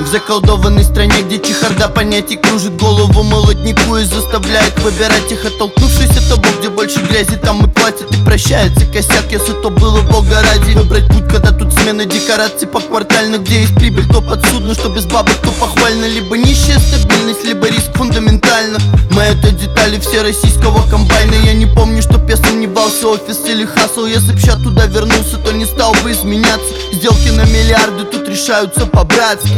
В заколдованной стране, где чехарда понятий кружит голову молодняку и заставляет выбирать их, оттолкнувшись от того, где больше грязи, там и платят, и прощается косяк, если то было бога ради. Выбрать путь, когда тут смена декораций поквартально, где есть прибыль, то подсудно, что без бабок, то похвально. Либо нищая стабильность, либо риск фундаментально. Мы это детали все российского комбайна. Я не помню, чтоб я сомневался, офис или хасл. Если б я туда вернулся, то не стал бы изменяться. Сделки на миллиарды тут решаются по-братски.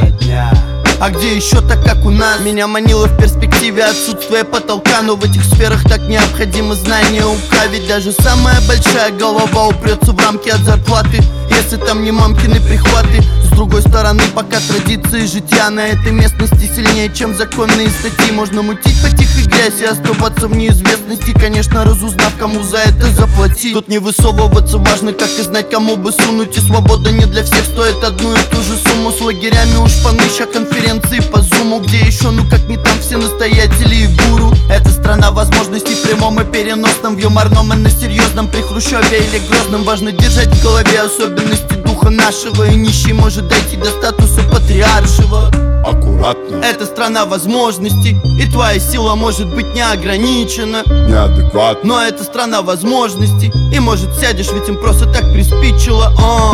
А где еще так, как у нас? Меня манило в перспективе отсутствие потолка, но в этих сферах так необходимо знание ука. Ведь даже самая большая голова упрется в рамки от зарплаты, если там не мамкины прихваты. С другой стороны, пока традиции житья на этой местности сильнее, чем законные статьи. Можно мутить по тихой грязи и оставаться в неизвестности, конечно, разузнав, кому за это заплатить. Тут не высовываться важно, как и знать, кому бы сунуть. И свобода не для всех стоит одну и ту же сумму. С лагерями уж поныща конференции по зуму, где еще, ну как не там, все настоятели и гуру. Это страна возможностей в прямом и переносном, в юморном и на серьезном, при Хрущеве или Грозном. Важно держать в голове особенности духа нашего, и нищий может дойти до статуса патриаршего. Аккуратно. Это страна возможностей, и твоя сила может быть не ограничена. Неадекватно. Но это страна возможностей, и может сядешь, ведь им просто так приспичило.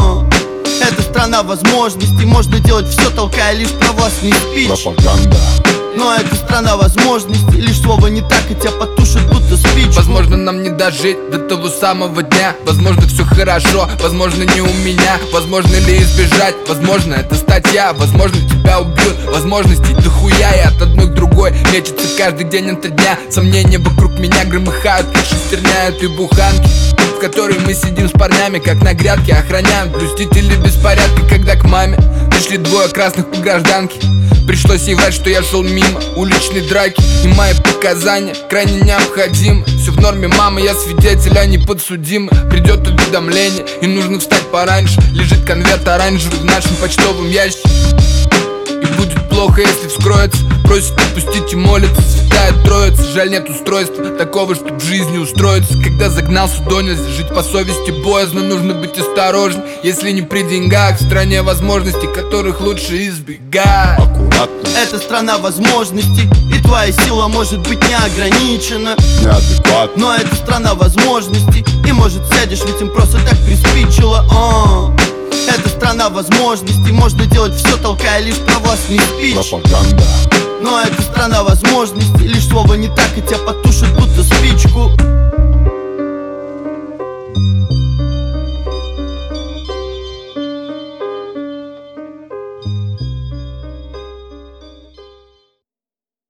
Это страна возможностей, можно делать все, толкая лишь про властный спич. Пропаганда. Но это страна возможностей, лишь слово не так, и тебя потушат будто спичку. Возможно, нам не дожить до того самого дня. Возможно, все хорошо, возможно, не у меня. Возможно ли избежать, возможно, это статья. Возможно, тебя убьют, возможностей дохуя. И от одной к другой мечется каждый день ото дня. Сомнения вокруг меня громыхают, как шестерня этой буханки, в которой мы сидим с парнями, как на грядке. Охраняем блюстители беспорядка, когда к маме пришли двое красных по гражданке. Пришлось ей врать, что я шел мимо уличной драки, и мои показания крайне необходимы. Все в норме, мама, я свидетель, а не подсудимый. Придет уведомление, и нужно встать пораньше. Лежит конверт оранжевый в нашем почтовом ящике, и будет плохо, если вскроется. Просит отпустить и молится, святая троица. Жаль, нет устройства такого, чтоб в жизни устроиться. Когда загнался до нельзя, жить по совести боязно. Нужно быть осторожным, если не при деньгах. В стране возможностей, которых лучше избегать. Аккуратно. Это страна возможностей, и твоя сила может быть не ограничена. Неадекватно. Но это страна возможностей, и может сядешь, ведь им просто так приспичило. Это страна возможностей, можно делать все, толкая лишь про властный спич. Пропаганда. Но это страна возможностей, лишь слово не так, и тебя потушат